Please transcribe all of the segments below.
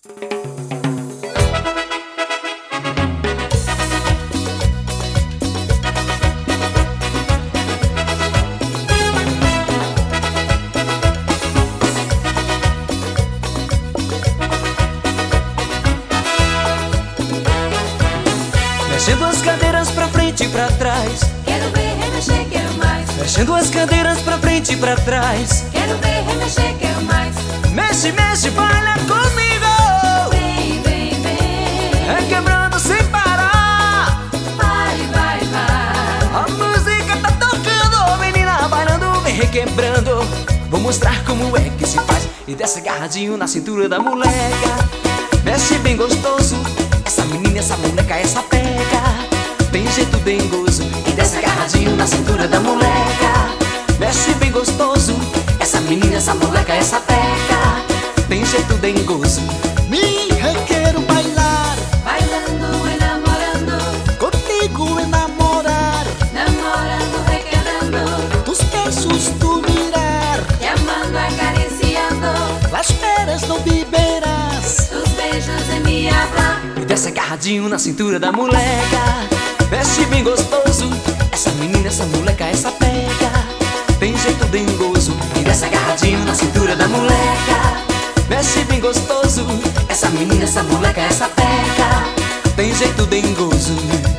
Mexendo as cadeiras pra frente e pra trás. Quero ver, remexer, quero mais. Mexendo as cadeiras pra frente e pra trás. Quero ver, remexer, quero mais. Mexe, mexe, baila comigo. Vem, vem, vem. É quebrando sem parar. Vai, vai, vai. A música tá tocando, menina bailando, vem requebrando. Vou mostrar como é que se faz. E desce agarradinho na cintura da moleca. Mexe bem gostoso. Essa menina, essa moleca, essa pega. Tem jeito dengoso. E desce agarradinho na cintura da moleca. Mexe bem gostoso. Essa menina, essa moleca, essa pega. Tem jeito dengoso. Minha, quero bailar, Bailando, enamorando. contigo enamorar. Namorando, requebrando. Tus besos tu mirar, Te amando, acariciando. las peras não beberás. Tus beijos em me hablar. E desce agarradinho na cintura da moleca. Mexe bem gostoso. Essa menina, essa moleca, essa pega. Tem jeito dengoso. E desce agarradinho na cintura da moleca. Mexe bem gostoso. Essa menina, essa moleca, essa pega. Tem jeito dengoso.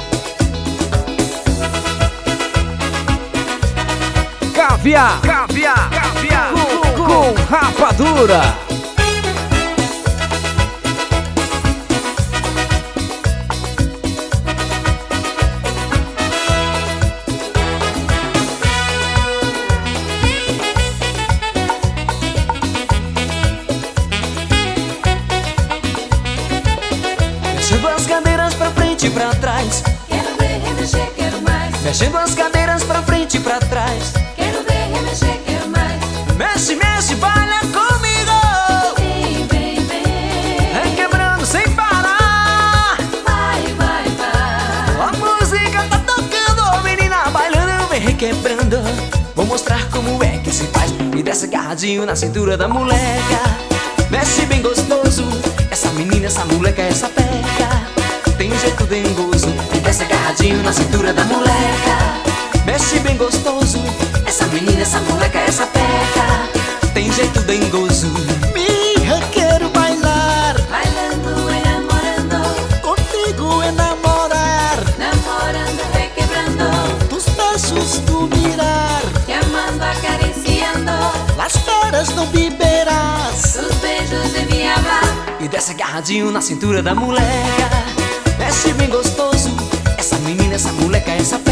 Caviar, caviar, caviar com rapadura. Mexendo as cadeiras pra frente e pra trás. Quero ver, remexer, quero mais. Mexendo as cadeiras pra frente e pra trás. Quero ver, remexer, quero mais. Mexe, mexe, baila comigo. Vem, vem, vem. É quebrando sem parar. Vai, vai, vai. A música tá tocando, menina bailando, vem requebrando. Vou mostrar como é que se faz. E desce agarradinho na cintura da moleca. Mexe bem gostoso. Essa menina, essa moleca, essa pega. Tem jeito dengoso. E desce agarradinho na cintura da moleca. Mexe bem gostoso. Essa menina, essa moleca, essa pega. Tem jeito dengoso. Minha, quero bailar, Bailando, enamorando. contigo enamorar. Namorando, requebrando. Tus besos tu mirar, Te amando, acariciando. las peras não beberás. Tus beijos em me hablar. E desce agarradinho na cintura da moleca. Mexe bem gostoso. Essa menina, essa moleca, essa